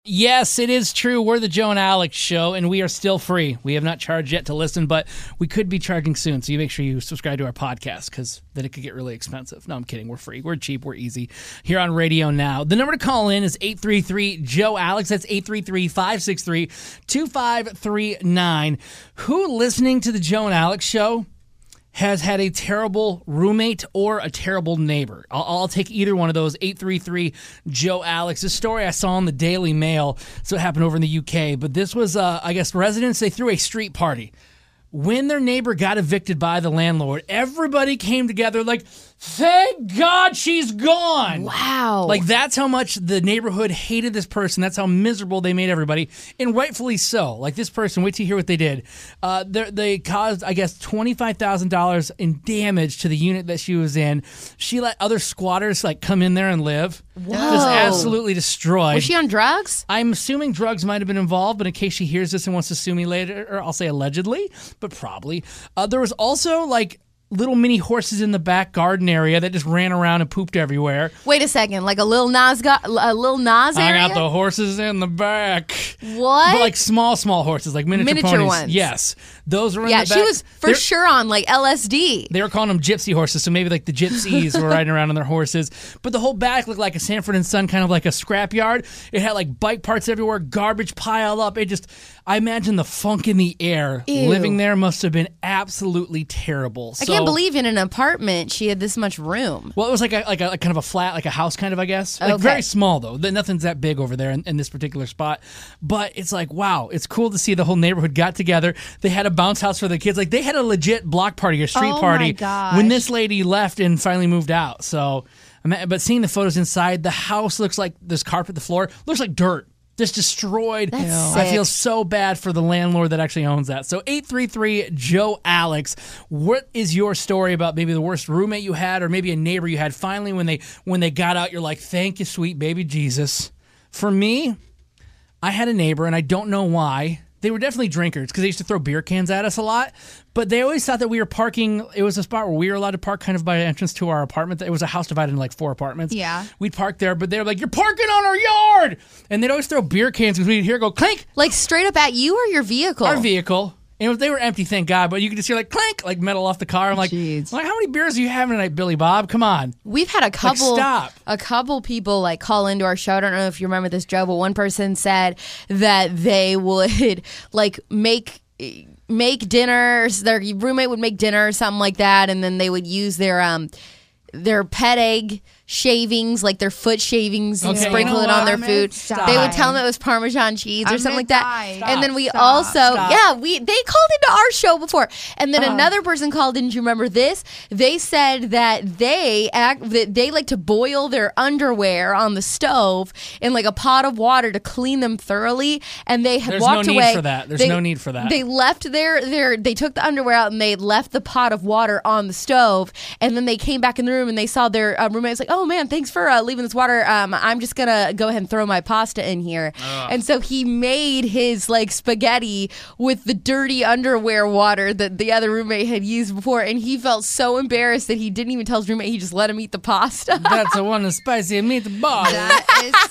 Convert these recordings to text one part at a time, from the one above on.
Yes, it is true. We're the Joe and Alex Show, and we are still free. We have not charged yet to listen, but we could be charging soon, so you make sure you subscribe to our podcast, because then it could get really expensive. No, I'm kidding. We're free. We're cheap. We're easy. Here on Radio Now. The number to call in is 833-JOE-ALEX. That's 833-563-2539. Who listening to the Joe and Alex Show has had a terrible roommate or a terrible neighbor? I'll take either one of those. 833-JOE-ALEX. This story I saw in the Daily Mail, so it happened over in the UK. But this was, I guess, residents, they threw a street party. When their neighbor got evicted by the landlord, everybody came together like, thank God she's gone. Wow. Like, that's how much the neighborhood hated this person. That's how miserable they made everybody. And rightfully so. Like, this person, wait till you hear what they did. They caused, I guess, $25,000 in damage to the unit that she was in. She let other squatters, like, come in there and live. Whoa. Just absolutely destroyed. Was she on drugs? I'm assuming drugs might have been involved, but in case she hears this and wants to sue me later, or I'll say allegedly, but probably. There was also, like, little mini horses in the back garden area that just ran around and pooped everywhere. Wait a second, like a Lil Nas area? I got the horses in the back. What? But like small horses, like miniature ponies. Ones. Yes. Those were in the back. Yeah, she was for sure on like LSD. They were calling them gypsy horses, so maybe like the gypsies were riding around on their horses. But the whole back looked like a Sanford and Son, kind of like a scrapyard. It had like bike parts everywhere, garbage piled up. I imagine the funk in the air. Ew. Living there must have been absolutely terrible. I can't believe in an apartment she had this much room. Well, it was like a kind of a flat, like a house kind of, I guess. Like very small, though. Nothing's that big over there in this particular spot. But it's like, wow, it's cool to see the whole neighborhood got together. They had a bounce house for the kids. Like, they had a legit block party, a street party, my gosh, when this lady left and finally moved out. So, but seeing the photos inside, the house looks like this carpet, the floor, looks like dirt. Just destroyed. That's I sick. feel so bad for the landlord that actually owns that. So 833-JOE-ALEX. What is your story about maybe the worst roommate you had, or maybe a neighbor you had? Finally, when they got out, you're like, thank you, sweet baby Jesus. For me, I had a neighbor, and I don't know why. They were definitely drinkers because they used to throw beer cans at us a lot. But they always thought that we were parking. It was a spot where we were allowed to park kind of by entrance to our apartment. It was a house divided into like 4 apartments. Yeah. We'd park there, but they were like, you're parking on our yard. And they'd always throw beer cans because we'd hear it go clink. Like straight up at you or your vehicle? Our vehicle. And they were empty, thank God, but you could just hear like clank, like metal off the car. I'm like, Jeez. how many beers are you having tonight, Billy Bob? Come on. We've had a couple people like call into our show. I don't know if you remember this, Joe, but one person said that they would like make dinners. Their roommate would make dinner or something like that, and then they would use their pet egg shavings, like their foot shavings, and sprinkle it on their food. They would tell them it was Parmesan cheese or something like that. And then we they called into our show before. And then another person called in. Do you remember this? They said that they like to boil their underwear on the stove in like a pot of water to clean them thoroughly. And they had walked away. There's no need for that. They left they took the underwear out and they left the pot of water on the stove. And then they came back in the room and they saw their roommate was like, oh man, thanks for leaving this water. I'm just gonna go ahead and throw my pasta in here. And so he made his like spaghetti with the dirty underwear water that the other roommate had used before, and he felt so embarrassed that he didn't even tell his roommate. He just let him eat the pasta. That's the one, the spicy meatball. That is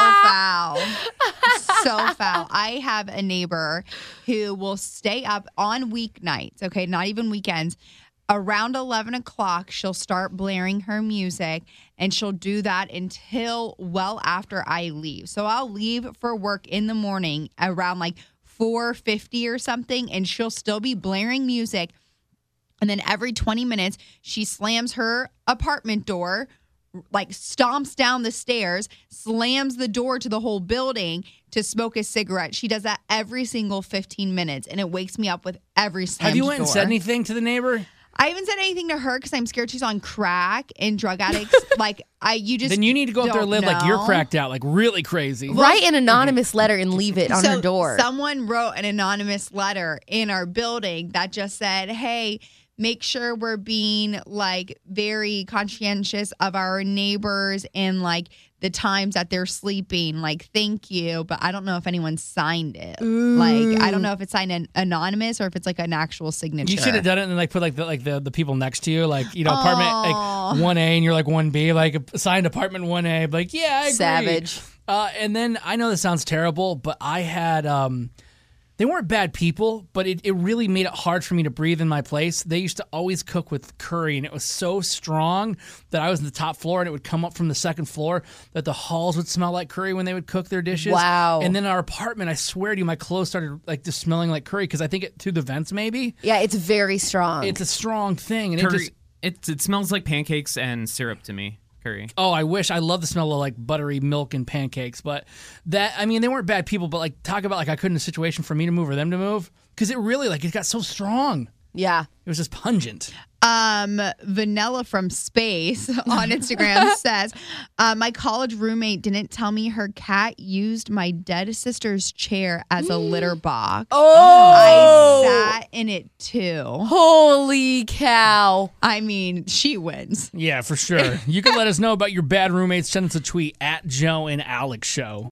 so foul. So foul. I have a neighbor who will stay up on weeknights, okay, not even weekends. Around 11 o'clock, she'll start blaring her music, and she'll do that until well after I leave. So I'll leave for work in the morning around like 4:50 or something, and she'll still be blaring music. And then every 20 minutes, she slams her apartment door, like stomps down the stairs, slams the door to the whole building to smoke a cigarette. She does that every single 15 minutes, and it wakes me up with every slammed door. Have you went and said anything to the neighbor? I haven't said anything to her because I'm scared she's on crack and drug addicts. Then you need to go up there and live like you're cracked out, like really crazy. Write an anonymous letter and leave it on her door. Someone wrote an anonymous letter in our building that just said, hey, make sure we're being like very conscientious of our neighbors and like the times that they're sleeping. Like, thank you. But I don't know if anyone signed it. Ooh. Like, I don't know if it's signed anonymous or if it's like an actual signature. You should have done it and like put like the people next to you, like, you know, apartment like 1A and you're like 1B, like assigned apartment 1A. Like, yeah, I agree. Savage. And then I know this sounds terrible, but I had they weren't bad people, but it really made it hard for me to breathe in my place. They used to always cook with curry, and it was so strong that I was in the top floor, and it would come up from the second floor that the halls would smell like curry when they would cook their dishes. Wow. And then in our apartment, I swear to you, my clothes started like just smelling like curry because I think it through the vents maybe. Yeah, it's very strong. It's a strong thing, and Curry, it smells like pancakes and syrup to me. Curry. Oh, I wish. I love the smell of like buttery milk and pancakes, but that, I mean, they weren't bad people, but like talk about like I couldn't in a situation for me to move or them to move because it really like it got so strong. Yeah. It was just pungent. Vanilla from Space on Instagram says, my college roommate didn't tell me her cat used my dead sister's chair as a litter box. Oh! I sat in it too. Holy cow. I mean, she wins. Yeah, for sure. You can let us know about your bad roommates. Send us a tweet at Joe and Alex Show.